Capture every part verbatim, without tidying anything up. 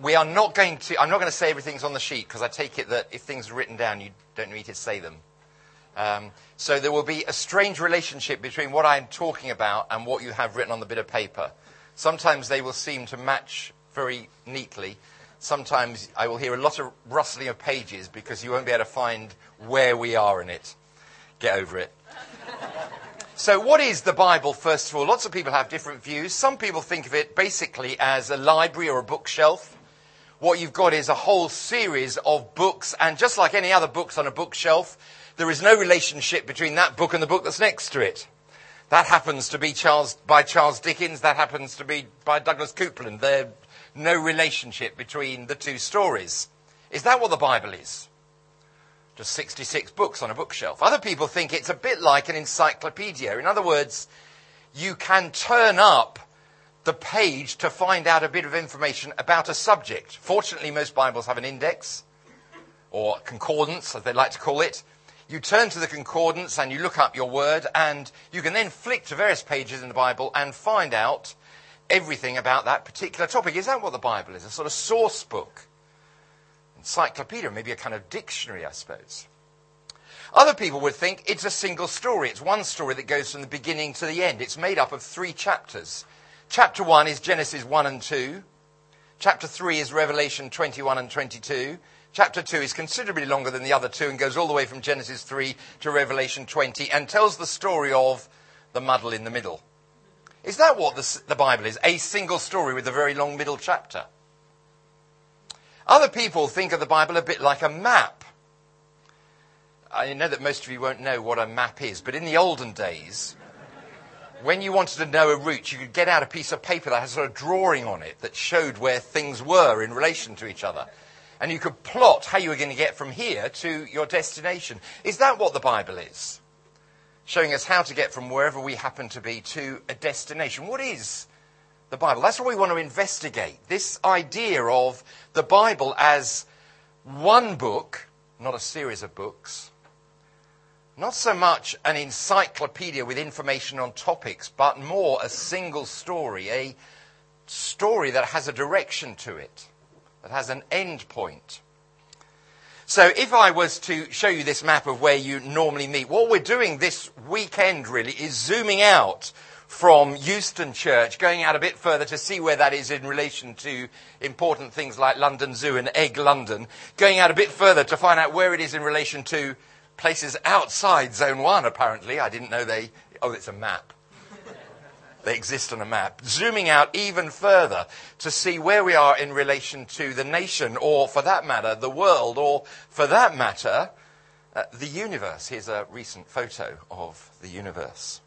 we are not going to, I'm not going to say everything's on the sheet, because I take it that if things are written down, you don't need to say them. Um, so there will be a strange relationship between what I'm talking about and what you have written on the bit of paper. Sometimes they will seem to match very neatly. Sometimes I will hear a lot of rustling of pages because you won't be able to find where we are in it. Get over it. So what is the Bible, first of all? Lots of people have different views. Some people think of it basically as a library or a bookshelf. What you've got is a whole series of books, and just like any other books on a bookshelf, there is no relationship between that book and the book that's next to it. That happens to be Charles by Charles Dickens. That happens to be by Douglas Coupland. There's no relationship between the two stories. Is that what the Bible is? Just sixty-six books on a bookshelf. Other people think it's a bit like an encyclopedia. In other words, you can turn up the page to find out a bit of information about a subject. Fortunately, most Bibles have an index, or concordance, as they like to call it. You turn to the concordance and you look up your word, and you can then flick to various pages in the Bible and find out everything about that particular topic. Is that what the Bible is? A sort of source book? Encyclopedia, maybe a kind of dictionary, I suppose. Other people would think it's a single story. It's one story that goes from the beginning to the end. It's made up of three chapters. Chapter one is Genesis one and two. Chapter three is Revelation twenty-one and twenty-two. Chapter two is considerably longer than the other two and goes all the way from Genesis three to Revelation twenty and tells the story of the muddle in the middle. Is that what the, the Bible is? A single story with a very long middle chapter? Other people think of the Bible a bit like a map. I know that most of you won't know what a map is, but in the olden days, when you wanted to know a route, you could get out a piece of paper that had a sort of drawing on it that showed where things were in relation to each other. And you could plot how you were going to get from here to your destination. Is that what the Bible is? Showing us how to get from wherever we happen to be to a destination. What is the Bible? That's what we want to investigate. This idea of the Bible as one book, not a series of books. Not so much an encyclopedia with information on topics, but more a single story, a story that has a direction to it, that has an end point. So if I was to show you this map of where you normally meet, what we're doing this weekend really is zooming out from Euston Church, going out a bit further to see where that is in relation to important things like London Zoo and Egg London, going out a bit further to find out where it is in relation to places outside Zone one, apparently. I didn't know they... Oh, it's a map. They exist on a map. Zooming out even further to see where we are in relation to the nation, or for that matter, the world, or for that matter, uh, the universe. Here's a recent photo of the universe.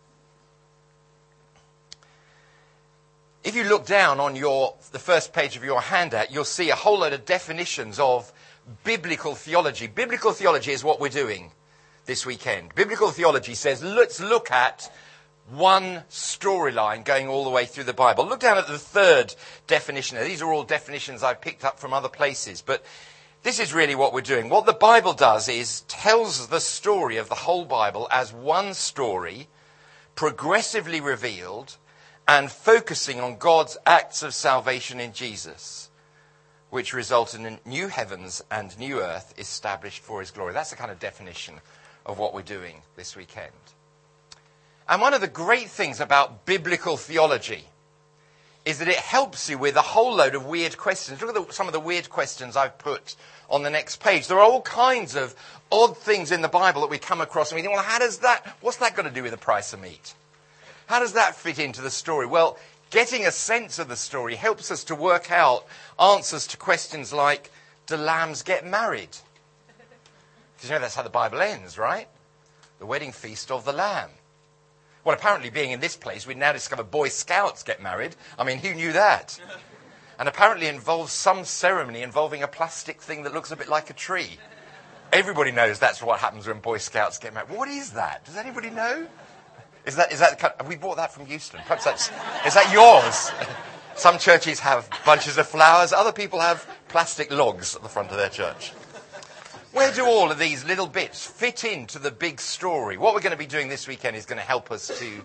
If you look down on your the first page of your handout, you'll see a whole load of definitions of biblical theology. Biblical theology is what we're doing this weekend. Biblical theology says, let's look at one storyline going all the way through the Bible. Look down at the third definition. Now, these are all definitions I've picked up from other places, but this is really what we're doing. What the Bible does is tells the story of the whole Bible as one story, progressively revealed, and focusing on God's acts of salvation in Jesus, which result in a new heavens and new earth established for his glory. That's the kind of definition of what we're doing this weekend. And one of the great things about biblical theology is that it helps you with a whole load of weird questions. Look at the, some of the weird questions I've put on the next page. There are all kinds of odd things in the Bible that we come across and we think, well, how does that, what's that got to do with the price of meat? How does that fit into the story? Well, getting a sense of the story helps us to work out answers to questions like, do lambs get married? Because you know that's how the Bible ends, right? The wedding feast of the Lamb. Well, apparently being in this place, we now discover Boy Scouts get married. I mean, who knew that? And apparently involves some ceremony involving a plastic thing that looks a bit like a tree. Everybody knows that's what happens when Boy Scouts get married. What is that? Does anybody know? Is that, is that, have we bought that from Euston? Perhaps that's, is that yours? Some churches have bunches of flowers. Other people have plastic logs at the front of their church. Where do all of these little bits fit into the big story? What we're going to be doing this weekend is going to help us to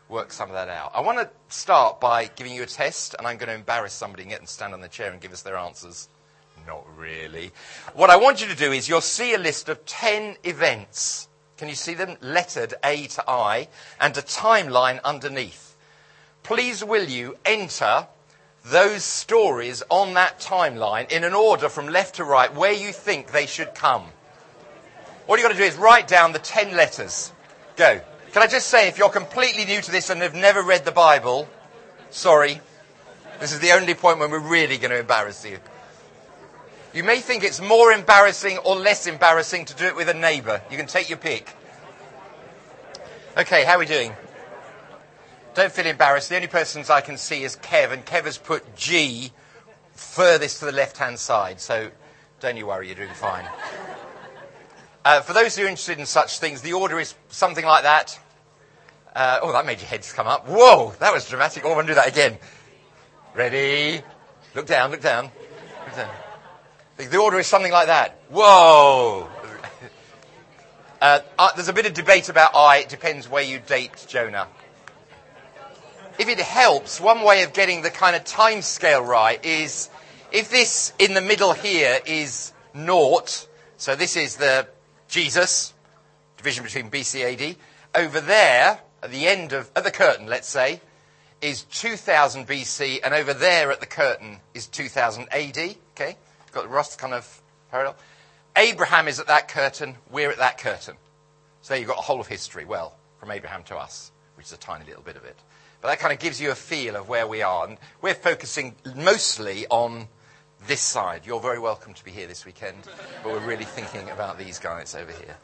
work some of that out. I want to start by giving you a test, and I'm going to embarrass somebody and get them to stand on their chair and give us their answers. Not really. What I want you to do is you'll see a list of ten events. Can you see them? Lettered A to I, and a timeline underneath. Please will you enter those stories on that timeline in an order from left to right where you think they should come. All you've got to do is write down the ten letters. Go. Can I just say, if you're completely new to this and have never read the Bible, sorry. This is the only point when we're really going to embarrass you. You may think it's more embarrassing or less embarrassing to do it with a neighbour. You can take your pick. Okay, how are we doing? Don't feel embarrassed. The only persons I can see is Kev, and Kev has put G furthest to the left-hand side, so don't you worry, you're doing fine. Uh, for those who are interested in such things, the order is something like that. Uh, oh, that made your heads come up. Whoa, that was dramatic. Oh, I want to do that again. Ready? Look down, look down. Look down. The order is something like that. Whoa! Uh, uh, there's a bit of debate about I. It depends where you date Jonah. If it helps, one way of getting the kind of time scale right is if this in the middle here is naught, so this is the Jesus, division between B C A D. Over there, at the end of, at the curtain, let's say, is two thousand B C, and over there at the curtain is two thousand A D. Okay? Got the Ross kind of parallel. Abraham is at that curtain, we're at that curtain. So you've got a whole of history, well, from Abraham to us, which is a tiny little bit of it. But that kind of gives you a feel of where we are. And we're focusing mostly on this side. You're very welcome to be here this weekend, but we're really thinking about these guys over here.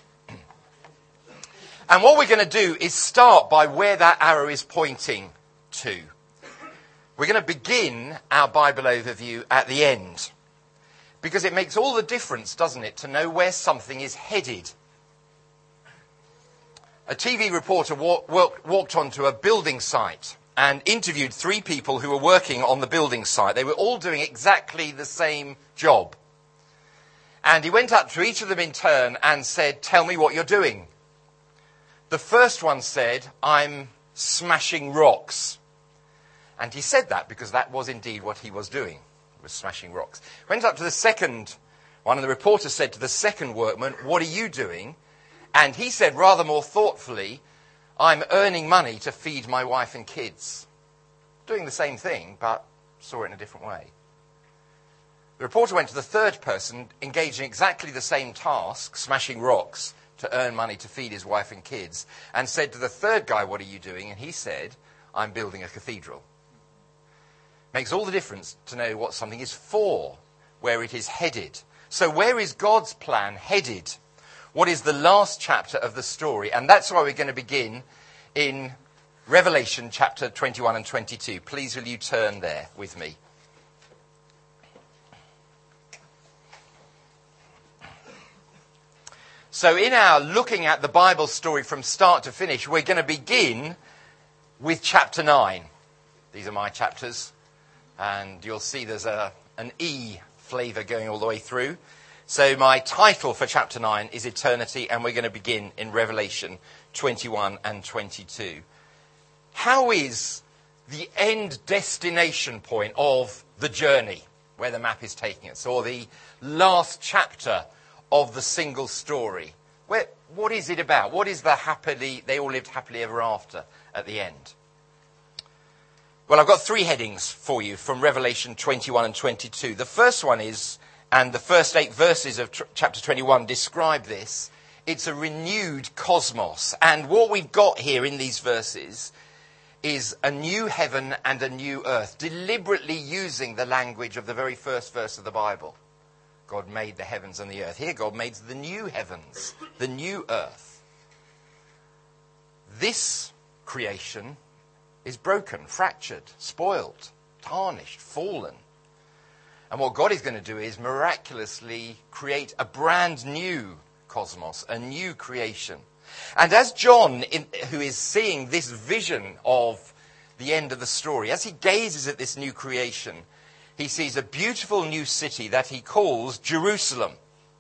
And what we're going to do is start by where that arrow is pointing to. We're going to begin our Bible overview at the end. Because it makes all the difference, doesn't it, to know where something is headed. A T V reporter walk, walk, walked onto a building site and interviewed three people who were working on the building site. They were all doing exactly the same job. And he went up to each of them in turn and said, "Tell me what you're doing." The first one said, "I'm smashing rocks." And he said that because that was indeed what he was doing. He was smashing rocks. Went up to the second one, and the reporter said to the second workman, "What are you doing?" And he said rather more thoughtfully, "I'm earning money to feed my wife and kids." Doing the same thing, but saw it in a different way. The reporter went to the third person, engaged in exactly the same task, smashing rocks, to earn money to feed his wife and kids, and said to the third guy, "What are you doing?" And he said, "I'm building a cathedral." Makes all the difference to know what something is for, where it is headed. So where is God's plan headed? What is the last chapter of the story? And that's why we're going to begin in Revelation chapter twenty-one and twenty-two. Please will you turn there with me. So in our looking at the Bible story from start to finish, we're going to begin with chapter nine. These are my chapters. And you'll see there's a, an E flavour going all the way through. So my title for chapter nine is Eternity, and we're going to begin in Revelation twenty-one and twenty-two. How is the end destination point of the journey, where the map is taking us, or the last chapter of the single story? Where, what is it about? What is the happily, they all lived happily ever after at the end? Well, I've got three headings for you from Revelation twenty-one and twenty-two. The first one is, and the first eight verses of tr- chapter twenty-one describe this, it's a renewed cosmos. And what we've got here in these verses is a new heaven and a new earth, deliberately using the language of the very first verse of the Bible. God made the heavens and the earth. Here God made the new heavens, the new earth. This creation is broken, fractured, spoiled, tarnished, fallen. And what God is going to do is miraculously create a brand new cosmos, a new creation. And as John, in, who is seeing this vision of the end of the story, as he gazes at this new creation, he sees a beautiful new city that he calls Jerusalem,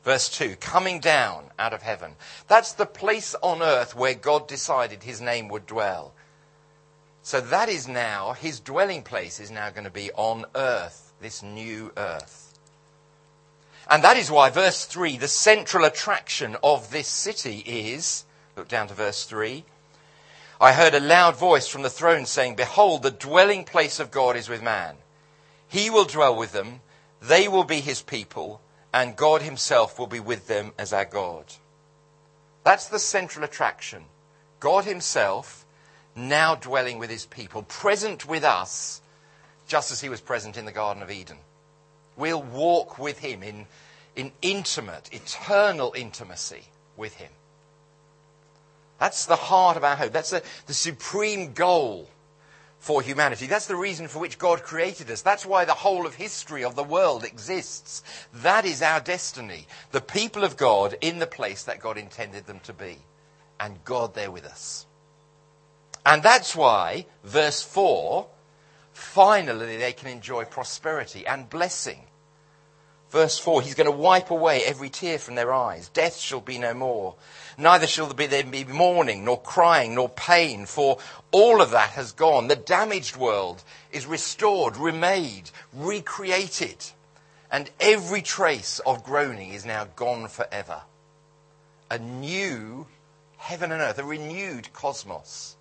Verse two, coming down out of heaven. That's the place on earth where God decided his name would dwell. So that is now, his dwelling place is now going to be on earth, this new earth. And that is why, verse three, the central attraction of this city is, look down to verse three, I heard a loud voice from the throne saying, behold, the dwelling place of God is with man. He will dwell with them, they will be his people, and God himself will be with them as our God. That's the central attraction. God himself now dwelling with his people, present with us, just as he was present in the Garden of Eden. We'll walk with him in, in intimate, eternal intimacy with him. That's the heart of our hope. That's the, the supreme goal for humanity. That's the reason for which God created us. That's why the whole of history of the world exists. That is our destiny. The people of God in the place that God intended them to be. And God there with us. And that's why, verse four, finally they can enjoy prosperity and blessing. Verse four, he's going to wipe away every tear from their eyes. Death shall be no more. Neither shall there be, there be mourning, nor crying, nor pain, for all of that has gone. The damaged world is restored, remade, recreated. And every trace of groaning is now gone forever. A new heaven and earth, a renewed cosmos.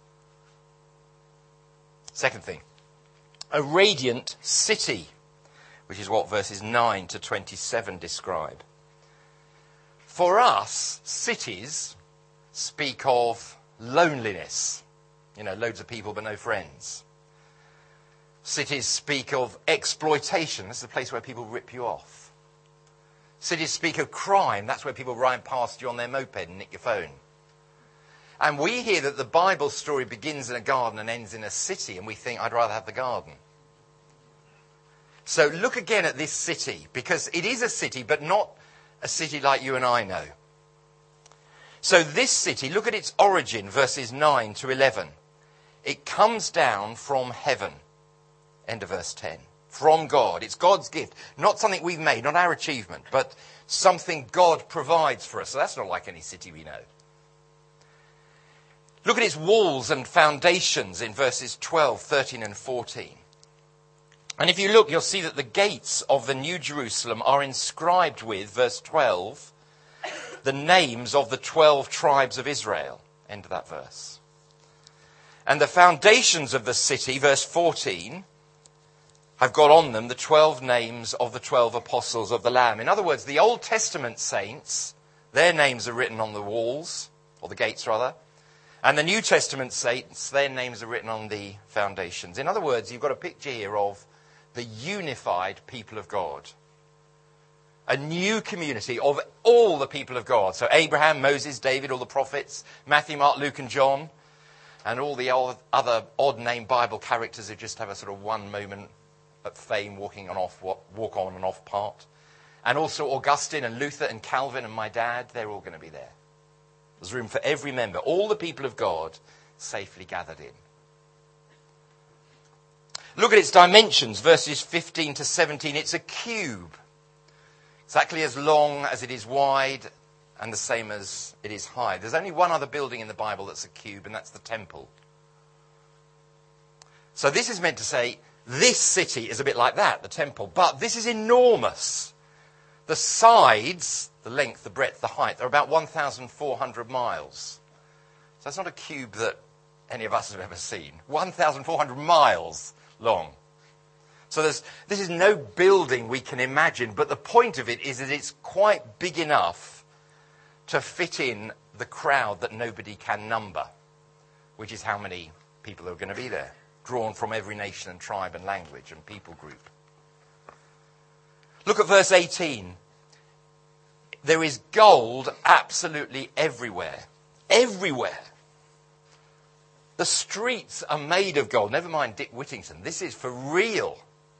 Second thing, a radiant city, which is what verses nine to twenty-seven describe. For us, cities speak of loneliness. You know, loads of people but no friends. Cities speak of exploitation. That's the place where people rip you off. Cities speak of crime. That's where people ride past you on their moped and nick your phone. And we hear that the Bible story begins in a garden and ends in a city, and we think, I'd rather have the garden. So look again at this city, because it is a city, but not a city like you and I know. So this city, look at its origin, verses nine to eleven. It comes down from heaven. End of verse ten. From God. It's God's gift. Not something we've made, not our achievement, but something God provides for us. So that's not like any city we know. Look at its walls and foundations in verses twelve, thirteen and fourteen. And if you look, you'll see that the gates of the New Jerusalem are inscribed with, verse twelve, the names of the twelve tribes of Israel. End of that verse. And the foundations of the city, verse fourteen, have got on them the twelve names of the twelve apostles of the Lamb. In other words, the Old Testament saints, their names are written on the walls, or the gates rather. And the New Testament saints, their names are written on the foundations. In other words, you've got a picture here of the unified people of God. A new community of all the people of God. So Abraham, Moses, David, all the prophets, Matthew, Mark, Luke and John, and all the other odd-named Bible characters who just have a sort of one moment of fame walking on off, walk on and off part. And also Augustine and Luther and Calvin and my dad, they're all going to be there. There's room for every member, all the people of God safely gathered in. Look at its dimensions, verses fifteen to seventeen. It's a cube, exactly as long as it is wide and the same as it is high. There's only one other building in the Bible that's a cube, and that's the temple. So this is meant to say, this city is a bit like that, the temple, but this is enormous. The sides, the length, the breadth, the height, are about one thousand four hundred miles. So that's not a cube that any of us have ever seen. one thousand four hundred miles long. So there's, this is no building we can imagine, but the point of it is that it's quite big enough to fit in the crowd that nobody can number, which is how many people are going to be there, drawn from every nation and tribe and language and people group. Look at verse eighteen. There is gold absolutely everywhere. Everywhere. The streets are made of gold. Never mind Dick Whittington. This is for real.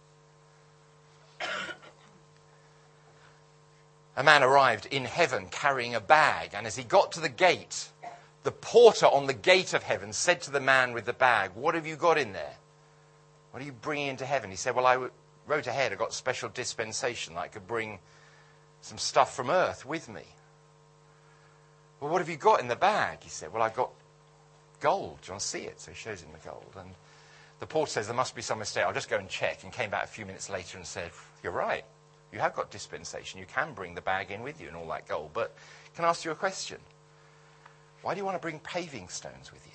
A man arrived in heaven carrying a bag, and as he got to the gate, the porter on the gate of heaven said to the man with the bag, "What have you got in there? What are you bringing into heaven?" He said, "Well, I wrote ahead. I got special dispensation that I could bring some stuff from earth with me. Well, what have you got in the bag? He said, well, I've got gold. Do you want to see it? So he shows him the gold. And the porter says, there must be some mistake. I'll just go and check. And came back a few minutes later and said, you're right. You have got dispensation. You can bring the bag in with you and all that gold. But can I ask you a question? Why do you want to bring paving stones with you?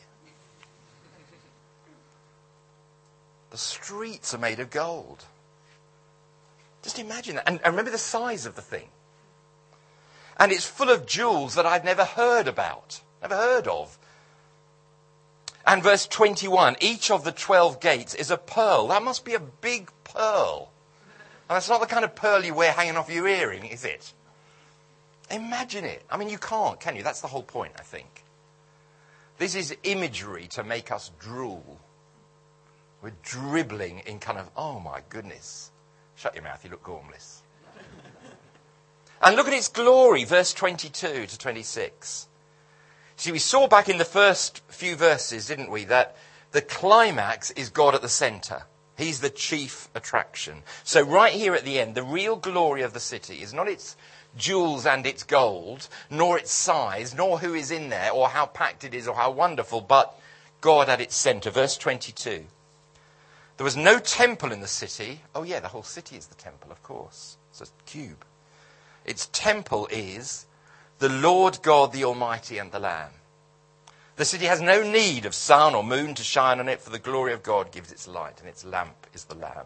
The streets are made of gold. Just imagine that. And, and remember the size of the thing. And it's full of jewels that I'd never heard about, never heard of. And verse twenty-one, each of the twelve gates is a pearl. That must be a big pearl. And that's not the kind of pearl you wear hanging off your earring, is it? Imagine it. I mean, you can't, can you? That's the whole point, I think. This is imagery to make us drool. We're dribbling in kind of, oh my goodness. Shut your mouth, you look gormless. And look at its glory, verse twenty-two to twenty-six. See, we saw back in the first few verses, didn't we, that the climax is God at the centre. He's the chief attraction. So right here at the end, the real glory of the city is not its jewels and its gold, nor its size, nor who is in there, or how packed it is, or how wonderful, but God at its centre. Verse twenty-two. There was no temple in the city. Oh yeah, the whole city is the temple, of course. It's a cube. Its temple is the Lord God, the Almighty, and the Lamb. The city has no need of sun or moon to shine on it, for the glory of God gives its light, and its lamp is the Lamb.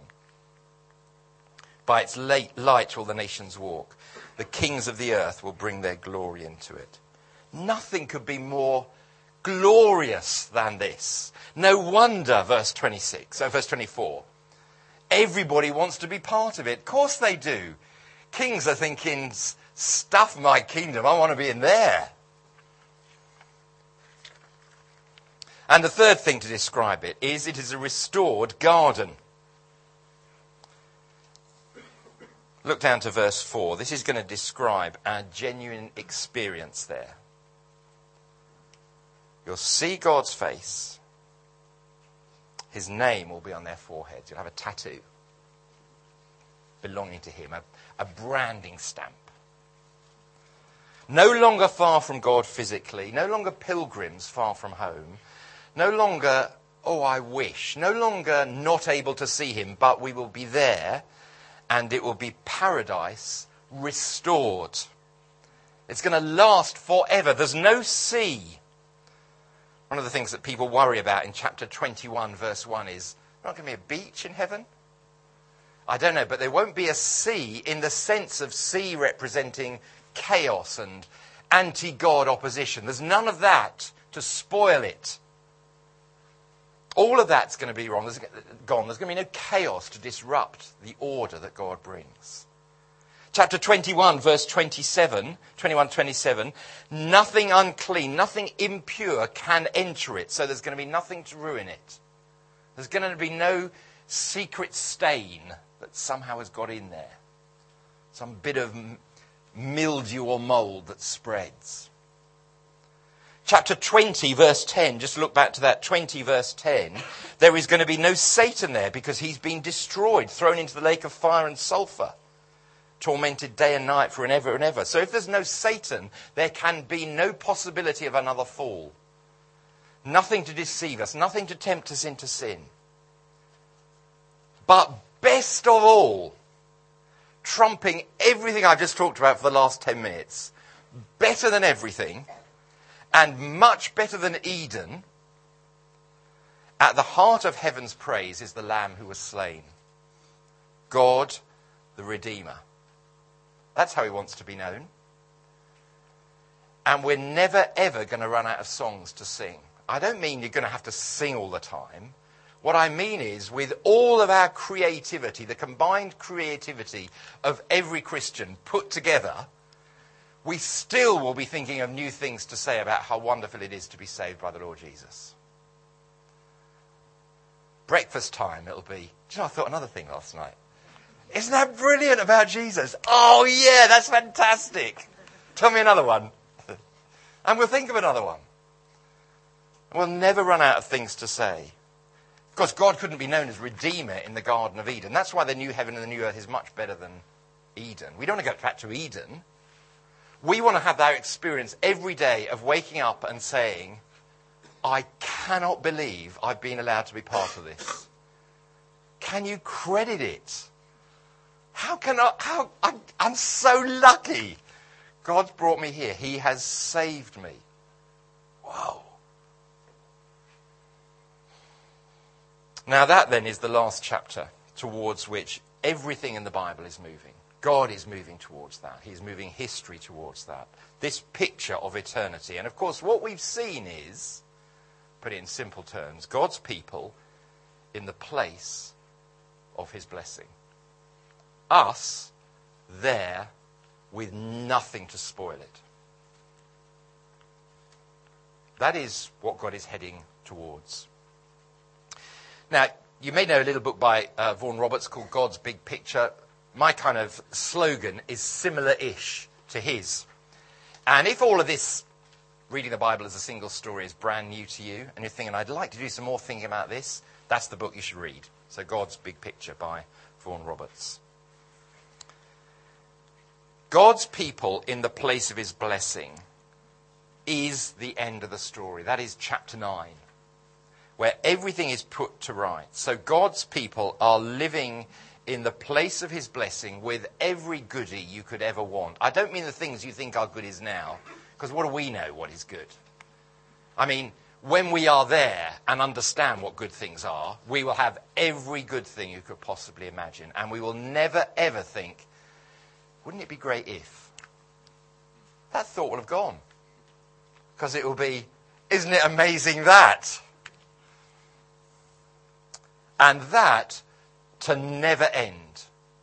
By its light will the nations walk. The kings of the earth will bring their glory into it. Nothing could be more glorious than this. No wonder, verse twenty-six, oh, verse twenty-four. Everybody wants to be part of it. Of course they do. Kings are thinking, stuff my kingdom, I want to be in there. And the third thing to describe it is it is a restored garden. Look down to verse four. This is going to describe our genuine experience there. You'll see God's face. His name will be on their foreheads. You'll have a tattoo belonging to him, a, a branding stamp. No longer far from God physically, no longer pilgrims far from home, no longer, oh, I wish, no longer not able to see him, but we will be there, and it will be paradise restored. It's going to last forever. There's no sea. One of the things that people worry about in chapter twenty-one, verse one is, not going to be a beach in heaven? I don't know, but there won't be a sea in the sense of sea representing chaos and anti-God opposition. There's none of that to spoil it. All of that's going to be wrong. There's, gone. There's going to be no chaos to disrupt the order that God brings. Chapter twenty-one, verse twenty-seven, twenty-one, twenty-seven, nothing unclean, nothing impure can enter it. So there's going to be nothing to ruin it. There's going to be no secret stain that somehow has got in there. Some bit of mildew or mould that spreads. Chapter twenty, verse ten, just look back to that, twenty, verse ten. There is going to be no Satan there because he's been destroyed, thrown into the lake of fire and sulfur, tormented day and night for an ever and ever. So if there's no Satan, there can be no possibility of another fall. Nothing to deceive us, nothing to tempt us into sin. But best of all, trumping everything I've just talked about for the last ten minutes, better than everything, and much better than Eden, at the heart of heaven's praise is the Lamb who was slain. God, the Redeemer. That's how he wants to be known. And we're never, ever going to run out of songs to sing. I don't mean you're going to have to sing all the time. What I mean is, with all of our creativity, the combined creativity of every Christian put together, we still will be thinking of new things to say about how wonderful it is to be saved by the Lord Jesus. Breakfast time, it'll be, do you know, I thought another thing last night. Isn't that brilliant about Jesus? Oh yeah, that's fantastic. Tell me another one. And we'll think of another one. We'll never run out of things to say. Because God couldn't be known as Redeemer in the Garden of Eden. That's why the new heaven and the new earth is much better than Eden. We don't want to go back to Eden. We want to have that experience every day of waking up and saying, I cannot believe I've been allowed to be part of this. Can you credit it? How can I, how, I'm, I'm so lucky. God's brought me here. He has saved me. Whoa. Now that then is the last chapter towards which everything in the Bible is moving. God is moving towards that. He's moving history towards that. This picture of eternity. And of course what we've seen is, put it in simple terms, God's people in the place of his blessing. Us there with nothing to spoil it. That is what God is heading towards. Now, you may know a little book by uh, Vaughan Roberts called God's Big Picture. My kind of slogan is similar-ish to his. And if all of this, reading the Bible as a single story, is brand new to you, and you're thinking, I'd like to do some more thinking about this, that's the book you should read. So God's Big Picture by Vaughan Roberts. God's people in the place of his blessing is the end of the story. That is chapter nine, where everything is put to right. So God's people are living in the place of his blessing with every goodie you could ever want. I don't mean the things you think are goodies now, because what do we know what is good? I mean, when we are there and understand what good things are, we will have every good thing you could possibly imagine. And we will never, ever think, wouldn't it be great if? That thought will have gone. Because it will be, isn't it amazing that? And that to never end.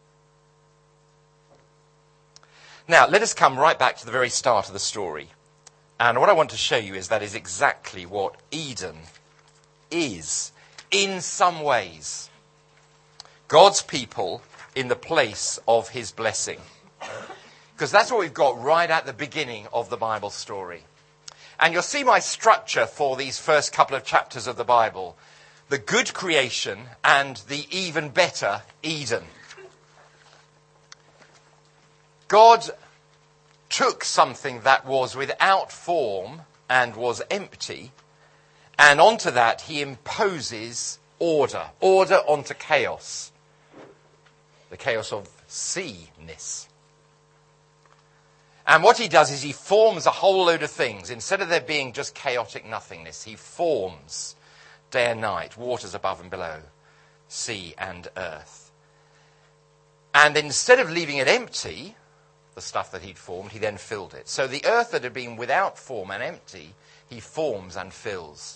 Now, let us come right back to the very start of the story. And what I want to show you is that is exactly what Eden is, in some ways. God's people in the place of his blessing. Because that's what we've got right at the beginning of the Bible story. And you'll see my structure for these first couple of chapters of the Bible. The good creation and the even better Eden. God took something that was without form and was empty, and onto that he imposes order. Order onto chaos. The chaos of see-ness. And what he does is he forms a whole load of things. Instead of there being just chaotic nothingness, he forms day and night, waters above and below, sea and earth. And instead of leaving it empty, the stuff that he'd formed, he then filled it. So the earth that had been without form and empty, he forms and fills.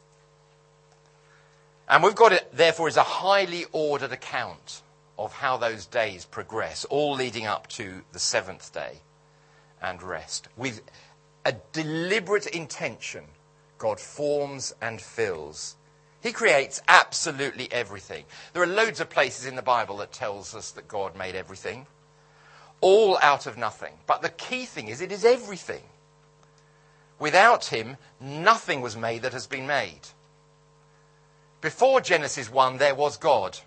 And we've got it, therefore, is a highly ordered account of how those days progress, all leading up to the seventh day and rest. With a deliberate intention, God forms and fills. He creates absolutely everything. There are loads of places in the Bible that tells us that God made everything. All out of nothing. But the key thing is it is everything. Without him, nothing was made that has been made. Before Genesis one, there was God.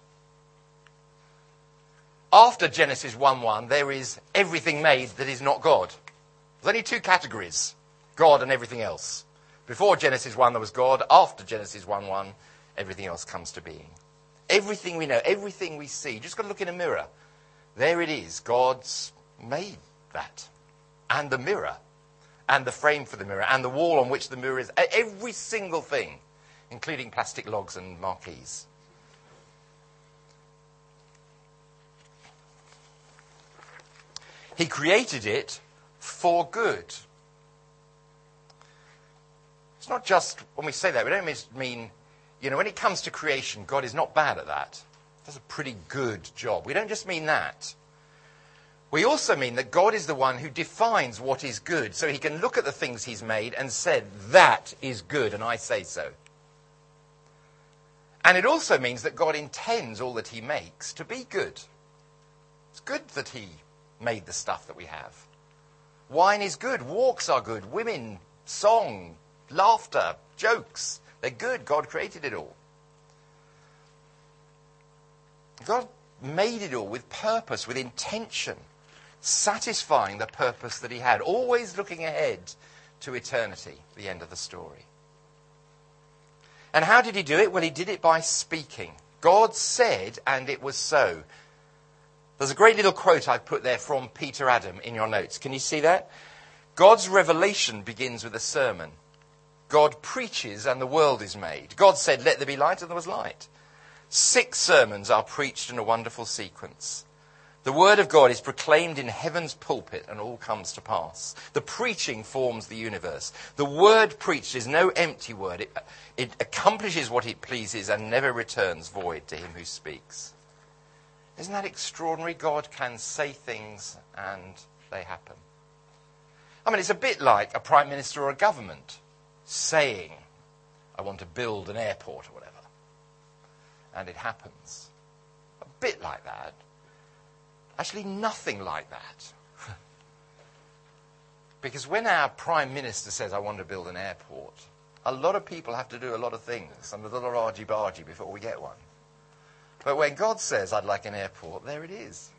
After Genesis one one, there is everything made that is not God. There's only two categories, God and everything else. Before Genesis one, there was God. After Genesis one one, everything else comes to being. Everything we know, everything we see, you just got to look in a mirror. There it is. God's made that. And the mirror. And the frame for the mirror. And the wall on which the mirror is. Every single thing. Including plastic logs and marquees. He created it for good. It's not just, when we say that, we don't mean, you know, when it comes to creation, God is not bad at that. Does a pretty good job. We don't just mean that. We also mean that God is the one who defines what is good. So he can look at the things he's made and said, that is good, and I say so. And it also means that God intends all that he makes to be good. It's good that he made the stuff that we have. Wine is good. Walks are good. Women, song, laughter, jokes. They're good. God created it all. God made it all with purpose, with intention. satisfying the purpose that he had, always looking ahead to eternity, the end of the story. And how did he do it? Well, he did it by speaking. God said, and it was so. There's a great little quote I've put there from Peter Adam in your notes. Can you see that? God's revelation begins with a sermon. God preaches and the world is made. God said, let there be light, and there was light. Six sermons are preached in a wonderful sequence. The word of God is proclaimed in heaven's pulpit and all comes to pass. The preaching forms the universe. The word preached is no empty word. It, it accomplishes what it pleases and never returns void to him who speaks. Isn't that extraordinary? God can say things and they happen. I mean, it's a bit like a prime minister or a government saying, I want to build an airport or whatever. And it happens. A bit like that. Actually, nothing like that. Because when our prime minister says, I want to build an airport, a lot of people have to do a lot of things and a little argy-bargy before we get one. But when God says, I'd like an airport, there it is.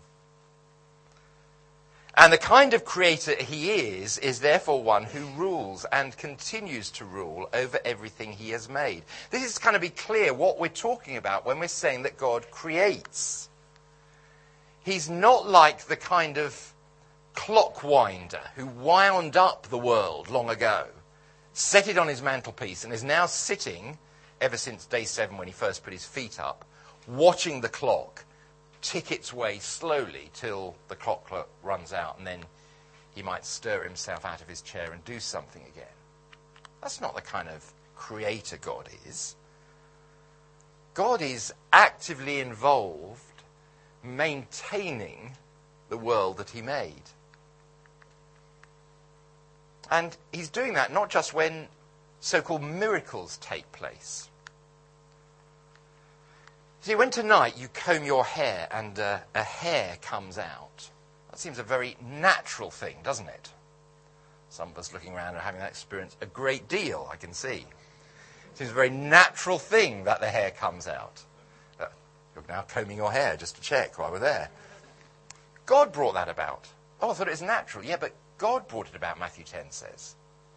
And the kind of creator he is, is therefore one who rules and continues to rule over everything he has made. This is kind of be clear what we're talking about when we're saying that God creates. He's not like the kind of clock winder who wound up the world long ago, set it on his mantelpiece, and is now sitting, ever since day seven when he first put his feet up, watching the clock tick its way slowly till the clock runs out, and then he might stir himself out of his chair and do something again. That's not the kind of creator God is. God is actively involved maintaining the world that he made. And he's doing that not just when so-called miracles take place. See, when tonight you comb your hair and uh, a hair comes out, that seems a very natural thing, doesn't it? Some of us looking around are having that experience a great deal, I can see. It seems a very natural thing that the hair comes out. Uh, you're now combing your hair just to check while we're there. God brought that about. Oh, I thought it was natural. Yeah, but God brought it about, Matthew ten says.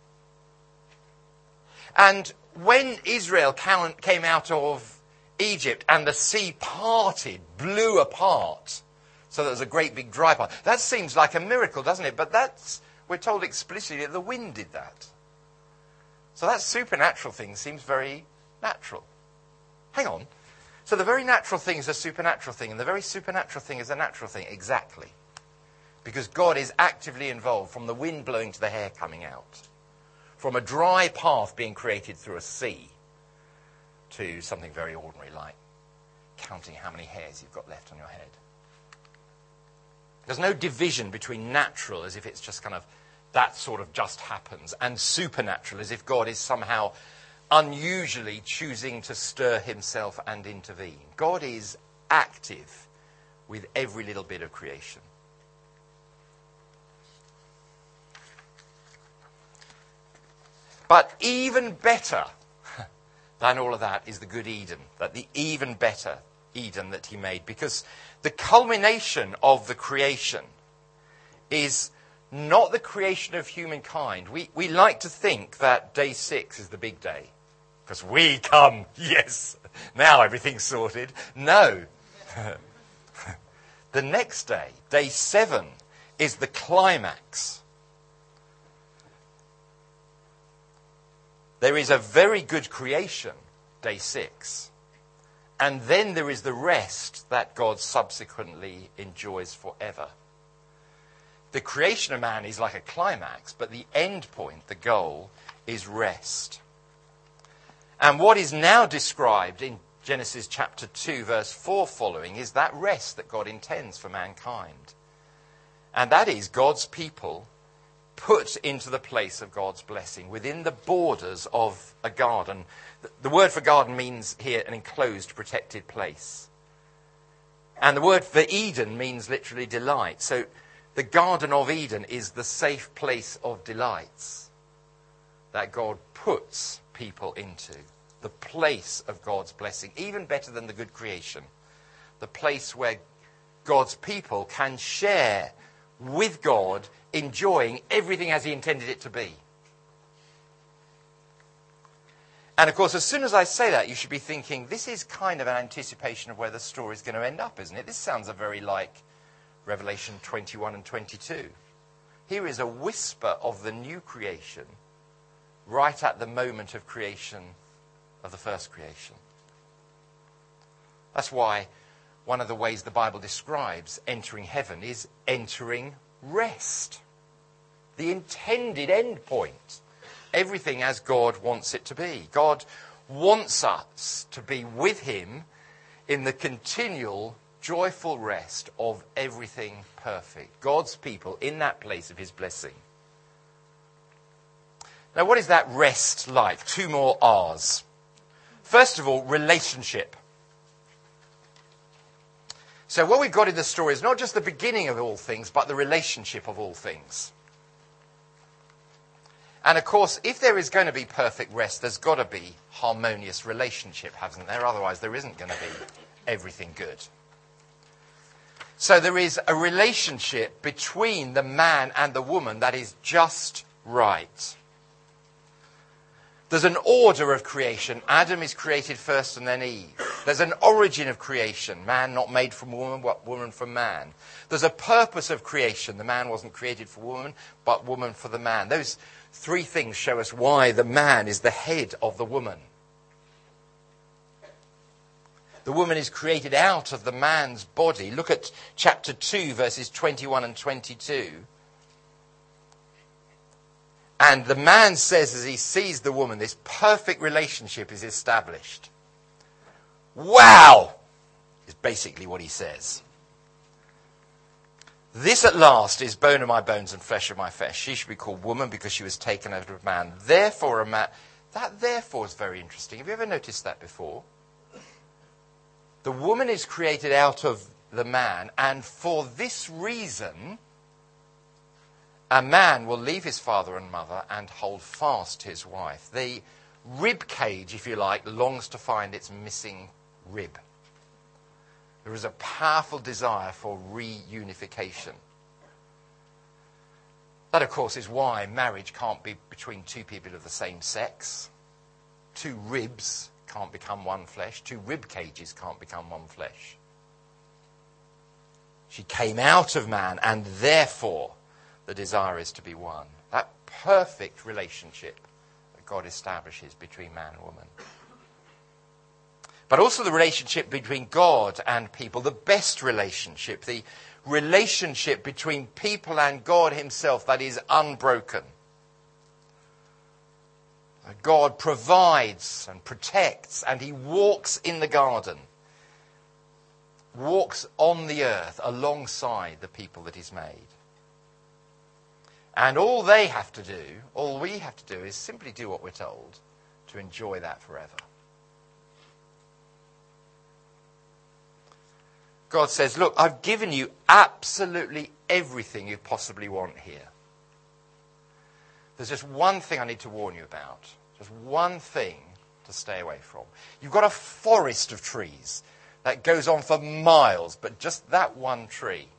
And when Israel came out of Egypt and the sea parted, blew apart, so there was a great big dry part. That seems like a miracle, doesn't it? But that's, we're told explicitly that the wind did that. So that supernatural thing seems very natural. Hang on. So the very natural thing is a supernatural thing, and the very supernatural thing is a natural thing. Exactly. Because God is actively involved, from the wind blowing to the hair coming out, from a dry path being created through a sea, to something very ordinary like counting how many hairs you've got left on your head. There's no division between natural, as if it's just kind of, that sort of just happens, and supernatural, as if God is somehow unusually choosing to stir himself and intervene. God is active with every little bit of creation. But even better than all of that is the good Eden, that the even better Eden that he made. Because the culmination of the creation is not the creation of humankind. We, we like to think that day six is the big day. Because we come, yes, now everything's sorted. No. The next day, day seven, is the climax. There is a very good creation, day six. And then there is the rest that God subsequently enjoys forever. The creation of man is like a climax, but the end point, the goal, is rest. And what is now described in Genesis chapter two, verse four following, is that rest that God intends for mankind. And that is God's people put into the place of God's blessing, within the borders of a garden. The word for garden means here an enclosed, protected place. And the word for Eden means literally delight. So the Garden of Eden is the safe place of delights that God puts people into. The place of God's blessing, even better than the good creation. The place where God's people can share with God, enjoying everything as he intended it to be. And of course, as soon as I say that, you should be thinking, this is kind of an anticipation of where the story is going to end up, isn't it? This sounds a very like Revelation twenty-one and twenty-two. Here is a whisper of the new creation right at the moment of creation, of the first creation. That's why one of the ways the Bible describes entering heaven is entering rest. The intended end point. Everything as God wants it to be. God wants us to be with him in the continual, joyful rest of everything perfect. God's people in that place of his blessing. Now, what is that rest like? Two more R's. First of all, relationship. So what we've got in the story is not just the beginning of all things, but the relationship of all things. And of course, if there is going to be perfect rest, there's got to be harmonious relationship, hasn't there? Otherwise, there isn't going to be everything good. So there is a relationship between the man and the woman that is just right. There's an order of creation. Adam is created first and then Eve. There's an origin of creation. Man not made from woman, but woman from man. There's a purpose of creation. The man wasn't created for woman, but woman for the man. Those three things show us why the man is the head of the woman. The woman is created out of the man's body. Look at chapter two, verses twenty-one and twenty-two. And the man says as he sees the woman, this perfect relationship is established. Wow! Is basically what he says. This at last is bone of my bones and flesh of my flesh. She should be called woman because she was taken out of man. Therefore a man... That therefore is very interesting. Have you ever noticed that before? The woman is created out of the man, and for this reason, a man will leave his father and mother and hold fast his wife. The rib cage, if you like, longs to find its missing rib. There is a powerful desire for reunification. That, of course, is why marriage can't be between two people of the same sex. Two ribs can't become one flesh. Two rib cages can't become one flesh. She came out of man, and therefore the desire is to be one. That perfect relationship that God establishes between man and woman. But also the relationship between God and people, the best relationship, the relationship between people and God himself that is unbroken. God provides and protects, and he walks in the garden, walks on the earth alongside the people that he's made. And all they have to do, all we have to do is simply do what we're told to enjoy that forever. God says, look, I've given you absolutely everything you possibly want here. There's just one thing I need to warn you about. Just one thing to stay away from. You've got a forest of trees that goes on for miles, but just that one tree.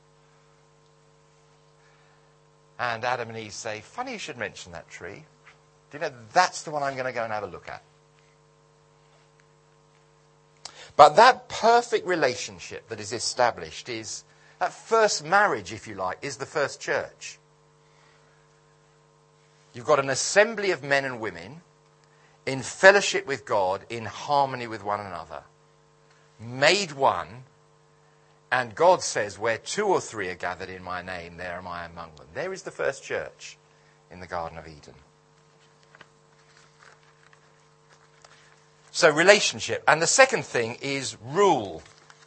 And Adam and Eve say, funny you should mention that tree. Do you know, that's the one I'm going to go and have a look at. But that perfect relationship that is established is, that first marriage, if you like, is the first church. You've got an assembly of men and women in fellowship with God, in harmony with one another, made one, and God says, where two or three are gathered in my name, there am I among them. There is the first church in the Garden of Eden. So relationship. And the second thing is rule.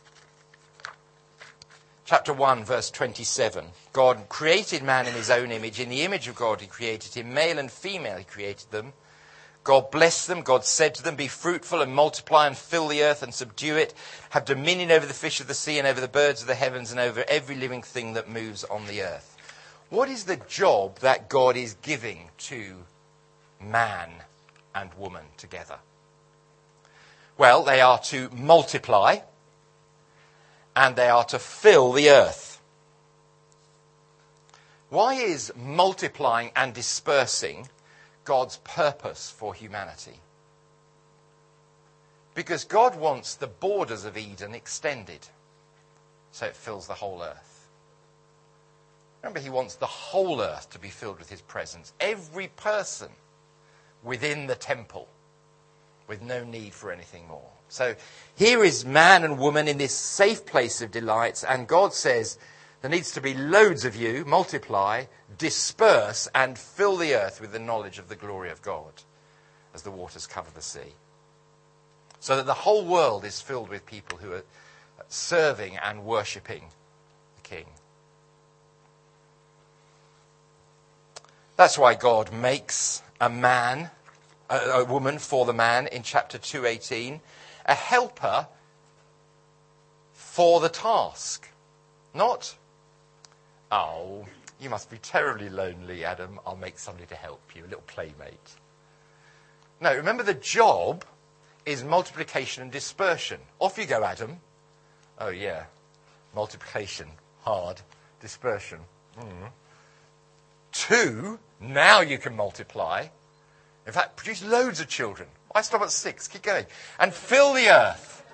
Chapter one, verse twenty-seven. God created man in his own image. In the image of God he created him. Male and female he created them. God blessed them. God said to them, be fruitful and multiply and fill the earth and subdue it. Have dominion over the fish of the sea and over the birds of the heavens and over every living thing that moves on the earth. What is the job that God is giving to man and woman together? Well, they are to multiply and they are to fill the earth. Why is multiplying and dispersing God's purpose for humanity? Because God wants the borders of Eden extended so it fills the whole earth. Remember, he wants the whole earth to be filled with his presence. Every person within the temple with no need for anything more. So here is man and woman in this safe place of delights, and God says there needs to be loads of you, multiply, disperse, and fill the earth with the knowledge of the glory of God as the waters cover the sea. So that the whole world is filled with people who are serving and worshipping the King. That's why God makes a man, a, a woman for the man in chapter two eighteen, a helper for the task. Not, oh, you must be terribly lonely, Adam, I'll make somebody to help you, a little playmate. No, remember the job is multiplication and dispersion. Off you go, Adam. Oh, yeah. Multiplication. Hard. Dispersion. Mm. Two. Now you can multiply. In fact, produce loads of children. I stop at six. Keep going. And fill the earth.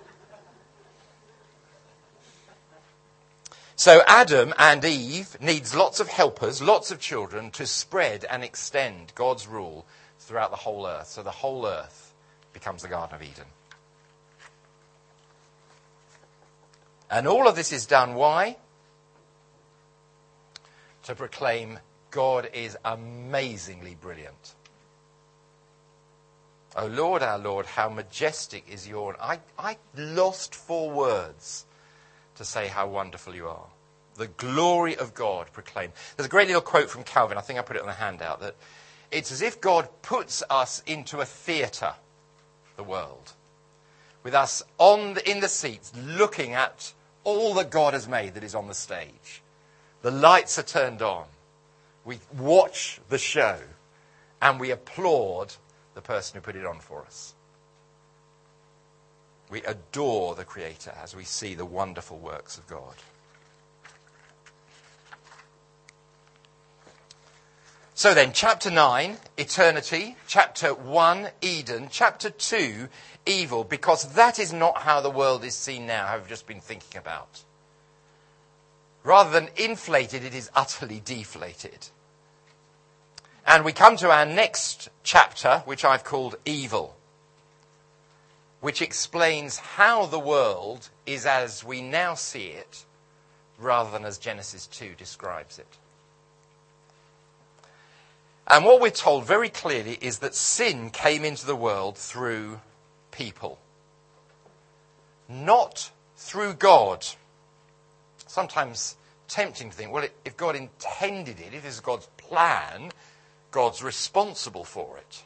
So Adam and Eve needs lots of helpers, lots of children to spread and extend God's rule throughout the whole earth. So the whole earth becomes the Garden of Eden. And all of this is done, why? To proclaim God is amazingly brilliant. O Lord, our Lord, how majestic is your... I, I lost for words to say how wonderful you are. The glory of God proclaimed. There's a great little quote from Calvin, I think I put it on the handout, that it's as if God puts us into a theatre, the world, with us on the, in the seats looking at all that God has made that is on the stage. The lights are turned on. We watch the show and we applaud the person who put it on for us. We adore the Creator as we see the wonderful works of God. So then, chapter nine, eternity. Chapter one, Eden. Chapter two, evil. Because that is not how the world is seen now, how we've just been thinking about. Rather than inflated, it is utterly deflated. And we come to our next chapter, which I've called evil, which explains how the world is as we now see it, rather than as Genesis two describes it. And what we're told very clearly is that sin came into the world through people, not through God. Sometimes tempting to think, well, if God intended it, if this is God's plan, God's responsible for it.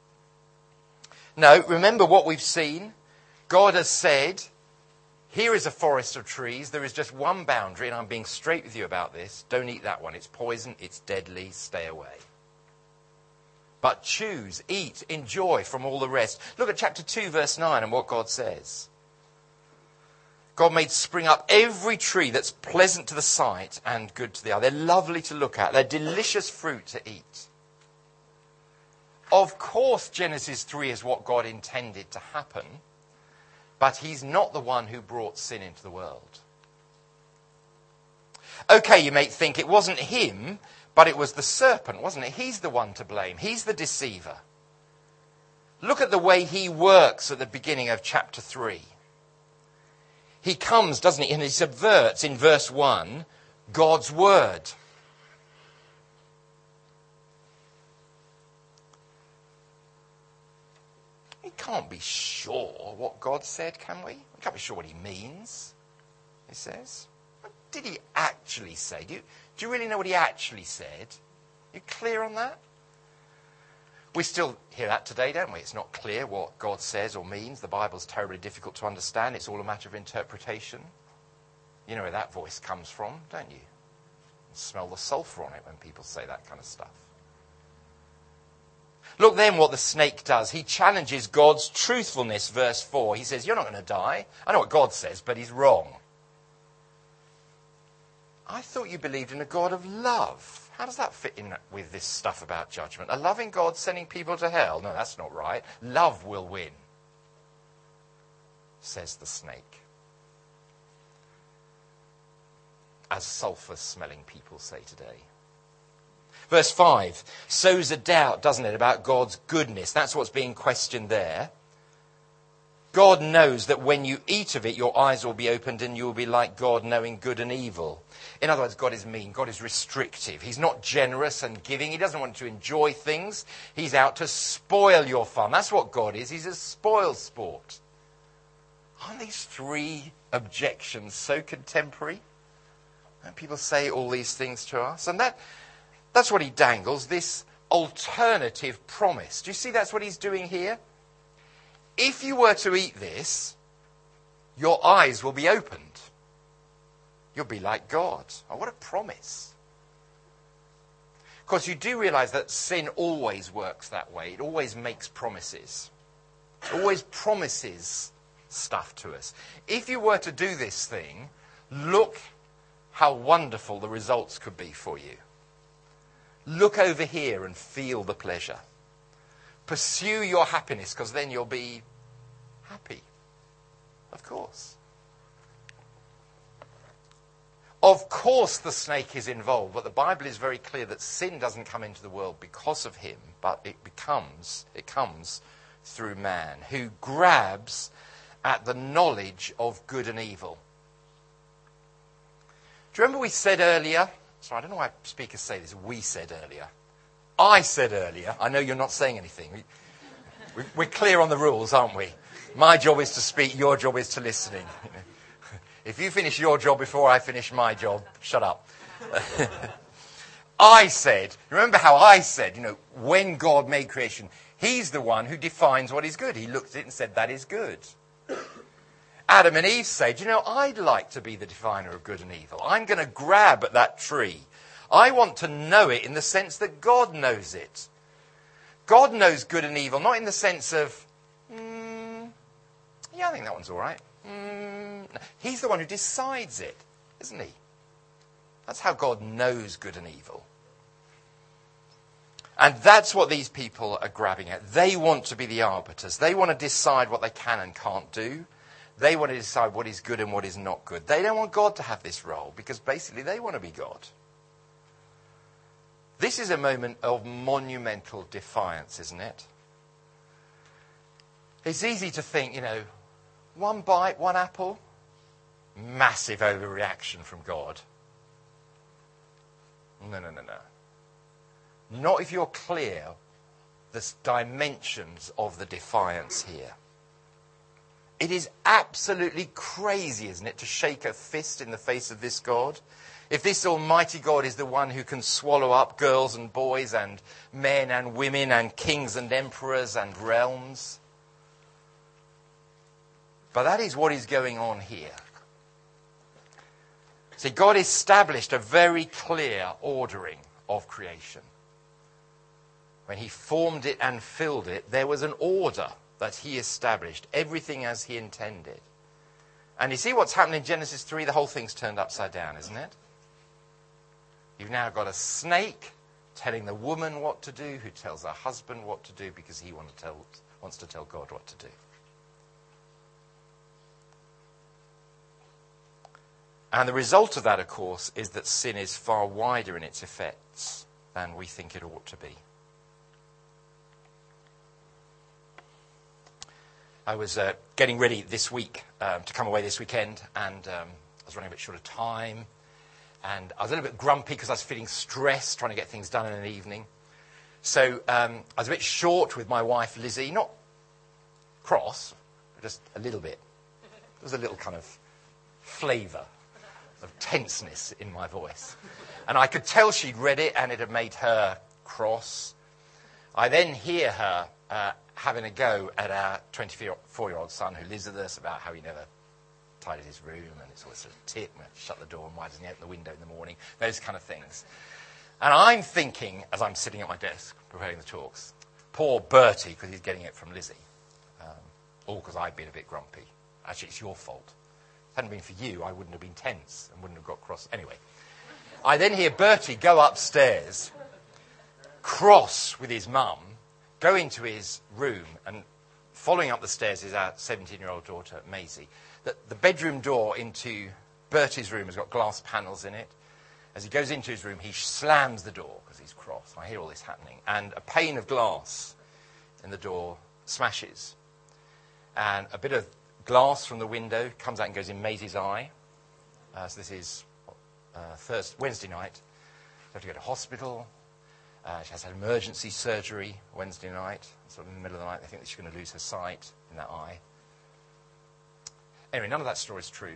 No, remember what we've seen. God has said, here is a forest of trees. There is just one boundary, and I'm being straight with you about this. Don't eat that one. It's poison. It's deadly. Stay away. But choose, eat, enjoy from all the rest. Look at chapter two, verse nine, and what God says. God made spring up every tree that's pleasant to the sight and good to the eye. They're lovely to look at. They're delicious fruit to eat. Of course, Genesis three is what God intended to happen, but he's not the one who brought sin into the world. Okay, you may think it wasn't him, but it was the serpent, wasn't it? He's the one to blame. He's the deceiver. Look at the way he works at the beginning of chapter three. He comes, doesn't he, and he subverts in verse one God's word. We can't be sure what God said, can we? We can't be sure what he means, he says. What did he actually say? Do you, do you really know what he actually said? Are you clear on that? We still hear that today, don't we? It's not clear what God says or means. The Bible's terribly difficult to understand. It's all a matter of interpretation. You know where that voice comes from, don't you? You smell the sulfur on it when people say that kind of stuff. Look then what the snake does. He challenges God's truthfulness, verse four. He says, you're not going to die. I know what God says, but he's wrong. I thought you believed in a God of love. How does that fit in with this stuff about judgment? A loving God sending people to hell? No, that's not right. Love will win, says the snake. As sulphur-smelling people say today. Verse five sows a doubt, doesn't it, about God's goodness. That's what's being questioned there. God knows that when you eat of it, your eyes will be opened and you will be like God, knowing good and evil. In other words, God is mean. God is restrictive. He's not generous and giving. He doesn't want to enjoy things. He's out to spoil your fun. That's what God is. He's a spoil sport. Aren't these three objections so contemporary? And people say all these things to us. And that that's what he dangles, this alternative promise. Do you see that's what he's doing here? If you were to eat this, your eyes will be opened. You'll be like God. Oh, what a promise. Of course, you do realize that sin always works that way. It always makes promises. It always promises stuff to us. If you were to do this thing, look how wonderful the results could be for you. Look over here and feel the pleasure. Pursue your happiness, because then you'll be happy. Of course. Of course the snake is involved, but the Bible is very clear that sin doesn't come into the world because of him, but it becomes, it comes through man, who grabs at the knowledge of good and evil. Do you remember we said earlier, sorry, I don't know why speakers say this, we said earlier. I said earlier, I know you're not saying anything. We, we, we're clear on the rules, aren't we? My job is to speak, your job is to listen. If you finish your job before I finish my job, shut up. I said, remember how I said, you know, when God made creation, he's the one who defines what is good. He looked at it and said, that is good. Adam and Eve said, you know, I'd like to be the definer of good and evil. I'm going to grab at that tree. I want to know it in the sense that God knows it. God knows good and evil, not in the sense of, mm, yeah, I think that one's all right. Mm, no. He's the one who decides it, isn't he? That's how God knows good and evil. And that's what these people are grabbing at. They want to be the arbiters. They want to decide what they can and can't do. They want to decide what is good and what is not good. They don't want God to have this role because basically they want to be God. This is a moment of monumental defiance, isn't it? It's easy to think, you know, one bite, one apple, massive overreaction from God. No, no, no, no. Not if you're clear the dimensions of the defiance here. It is absolutely crazy, isn't it, to shake a fist in the face of this God? If this almighty God is the one who can swallow up girls and boys and men and women and kings and emperors and realms. But that is what is going on here. See, God established a very clear ordering of creation. When he formed it and filled it, there was an order that he established, everything as he intended. And you see what's happened in Genesis three? The whole thing's turned upside down, isn't it? You've now got a snake telling the woman what to do, who tells her husband what to do because he want to tell, wants to tell God what to do. And the result of that, of course, is that sin is far wider in its effects than we think it ought to be. I was uh, getting ready this week um, to come away this weekend, and um, I was running a bit short of time. And I was a little bit grumpy because I was feeling stressed, trying to get things done in an evening. So um, I was a bit short with my wife, Lizzie. Not cross, but just a little bit. There was a little kind of flavour of tenseness in my voice. And I could tell she'd read it and it had made her cross. I then hear her uh, having a go at our twenty-four-year-old son who lives with us about how he never tidied his room and it's always sort of tip, and shut the door and why doesn't he open the window in the morning, those kind of things. And I'm thinking, as I'm sitting at my desk preparing the talks, poor Bertie, because he's getting it from Lizzie, um, all because I've been a bit grumpy. Actually, it's your fault. If it hadn't been for you, I wouldn't have been tense and wouldn't have got cross. Anyway, I then hear Bertie go upstairs, cross with his mum, go into his room, and following up the stairs is our seventeen-year-old daughter, Maisie. The, the bedroom door into Bertie's room has got glass panels in it. As he goes into his room, he slams the door because he's cross. I hear all this happening. And a pane of glass in the door smashes. And a bit of glass from the window comes out and goes in Maisie's eye. Uh, so this is uh, Thursday, Wednesday night. They have to go to hospital. Uh, she has had emergency surgery Wednesday night. Sort of in the middle of the night, they think that she's going to lose her sight in that eye. Anyway, none of that story is true.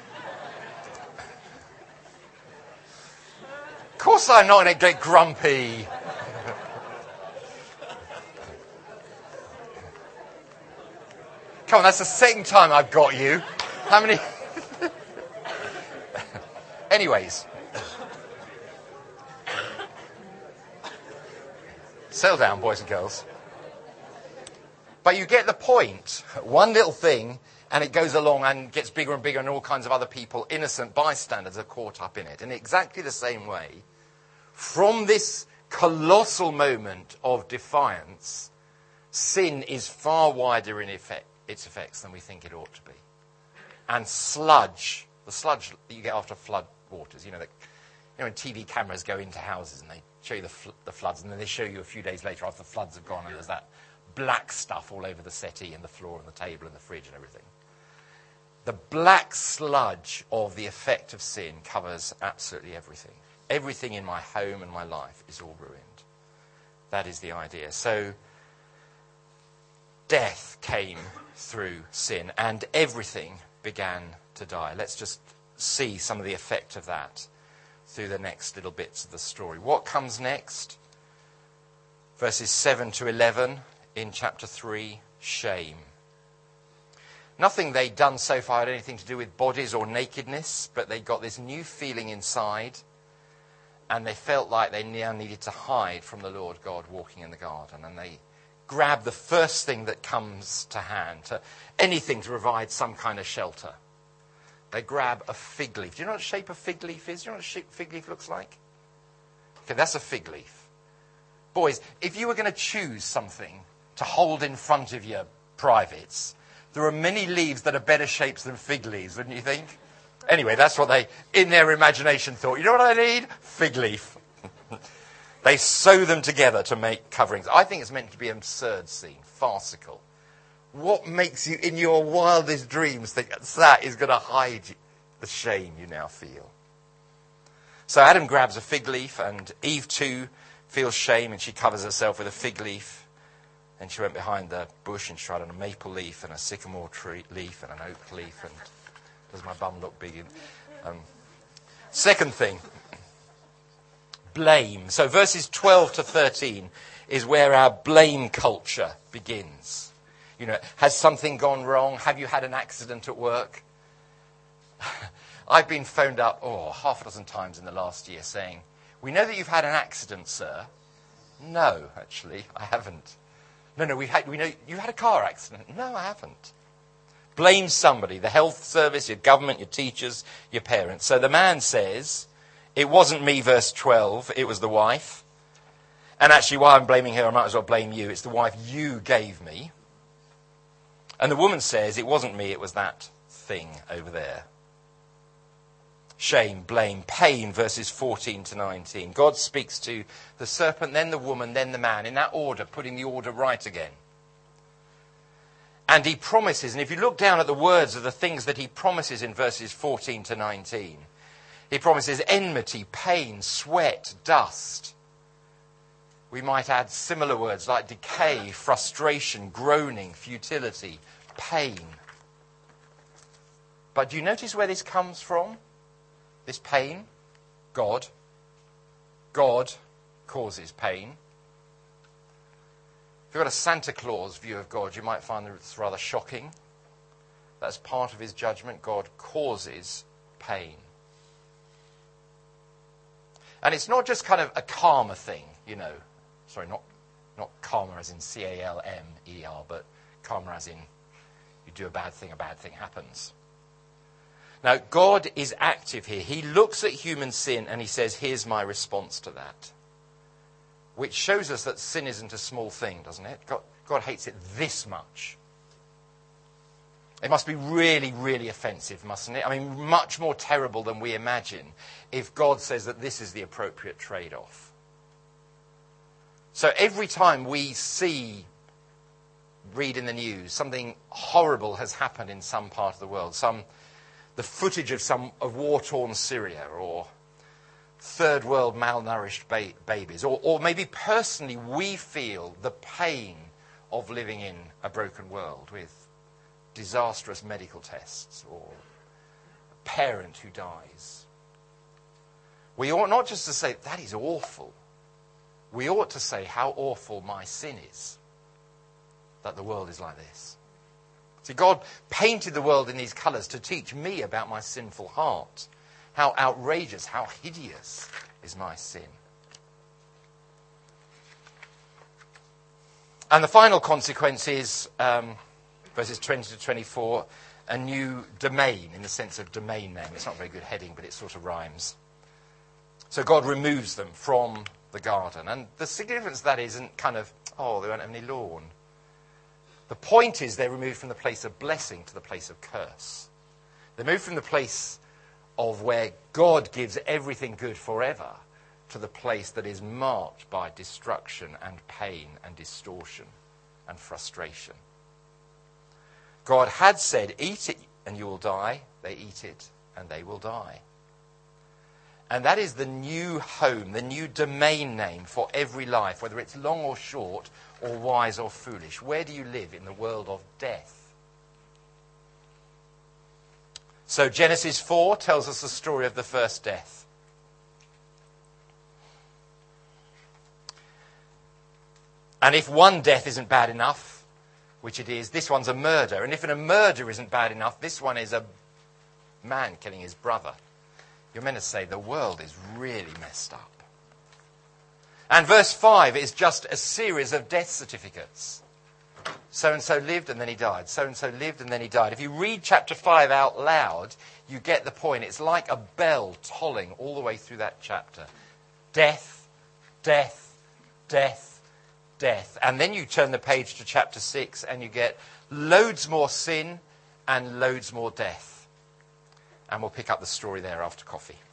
Of course I'm not going to get grumpy. Come on, that's the second time I've got you. How many... Anyways. Settle down, boys and girls. But you get the point. One little thing, and it goes along and gets bigger and bigger, and all kinds of other people, innocent bystanders, are caught up in it. In exactly the same way, from this colossal moment of defiance, sin is far wider in effect, its effects than we think it ought to be. And sludge, the sludge that you get after flood waters, you know, the, you know when T V cameras go into houses and they show you the, fl- the floods, and then they show you a few days later after the floods have gone, and there's that black stuff all over the settee and the floor and the table and the fridge and everything. The black sludge of the effect of sin covers absolutely everything. Everything in my home and my life is all ruined. That is the idea. So, death came through sin, and everything began to die. Let's just see some of the effect of that through the next little bits of the story. What comes next? Verses seven to eleven in chapter three, shame. Nothing they'd done so far had anything to do with bodies or nakedness, but they got this new feeling inside, and they felt like they now needed to hide from the Lord God walking in the garden, and they grab the first thing that comes to hand, to anything to provide some kind of shelter. They grab a fig leaf. Do you know what the shape of fig leaf is? Do you know what a fig leaf looks like? Okay, that's a fig leaf. Boys, if you were going to choose something to hold in front of your privates, there are many leaves that are better shapes than fig leaves, wouldn't you think? Anyway, that's what they, in their imagination, thought. You know what I need? Fig leaf. They sew them together to make coverings. I think it's meant to be an absurd scene, farcical. What makes you, in your wildest dreams, think that is going to hide the shame you now feel? So Adam grabs a fig leaf, and Eve too feels shame, and she covers herself with a fig leaf. Then she went behind the bush and she tried on a maple leaf and a sycamore tree leaf and an oak leaf. And does my bum look big? Um, second thing. Blame. So verses twelve to thirteen is where our blame culture begins. You know, has something gone wrong? Have you had an accident at work? I've been phoned up, oh, half a dozen times in the last year saying, we know that you've had an accident, sir. No, actually, I haven't. No, no, we had, we know you had a car accident. No, I haven't. Blame somebody, the health service, your government, your teachers, your parents. So the man says, it wasn't me, verse twelve, it was the wife. And actually, while I'm blaming her, I might as well blame you. It's the wife you gave me. And the woman says, it wasn't me, it was that thing over there. Shame, blame, pain, verses fourteen to nineteen. God speaks to the serpent, then the woman, then the man, in that order, putting the order right again. And he promises, and if you look down at the words of the things that he promises in verses fourteen to nineteen, he promises enmity, pain, sweat, dust. We might add similar words like decay, frustration, groaning, futility, pain. But do you notice where this comes from? This pain? God. God causes pain. If you've got a Santa Claus view of God, you might find that it's rather shocking. That's part of his judgment. God causes pain. And it's not just kind of a karma thing, you know. Sorry, not, not karma as in C A L M E R, but karma as in you do a bad thing, a bad thing happens. Now, God is active here. He looks at human sin and he says, here's my response to that. Which shows us that sin isn't a small thing, doesn't it? God, God hates it this much. It must be really, really offensive, mustn't it? I mean, much more terrible than we imagine if God says that this is the appropriate trade-off. So every time we see, read in the news, something horrible has happened in some part of the world, some the footage of some of war-torn Syria or third world malnourished ba- babies, or, or maybe personally we feel the pain of living in a broken world with disastrous medical tests or a parent who dies. We ought not just to say, that is awful. We ought to say how awful my sin is, that the world is like this. See, God painted the world in these colours to teach me about my sinful heart. How outrageous, how hideous is my sin. And the final consequence is, um, verses twenty to twenty-four, a new domain, in the sense of domain name. It's not a very good heading, but it sort of rhymes. So God removes them from the garden. And the significance of that isn't kind of, oh, they won't have any lawn. The point is they're removed from the place of blessing to the place of curse. They're moved from the place of where God gives everything good forever to the place that is marked by destruction and pain and distortion and frustration. God had said, eat it and you will die. They eat it and they will die. And that is the new home, the new domain name for every life, whether it's long or short, or wise or foolish. Where do you live in the world of death? So Genesis four tells us the story of the first death. And if one death isn't bad enough, which it is, this one's a murder. And if a murder isn't bad enough, this one is a man killing his brother. You're meant to say the world is really messed up. And verse five is just a series of death certificates. So-and-so lived and then he died. So-and-so lived and then he died. If you read chapter five out loud, you get the point. It's like a bell tolling all the way through that chapter. Death, death, death, death. And then you turn the page to chapter six and you get loads more sin and loads more death. And we'll pick up the story there after coffee.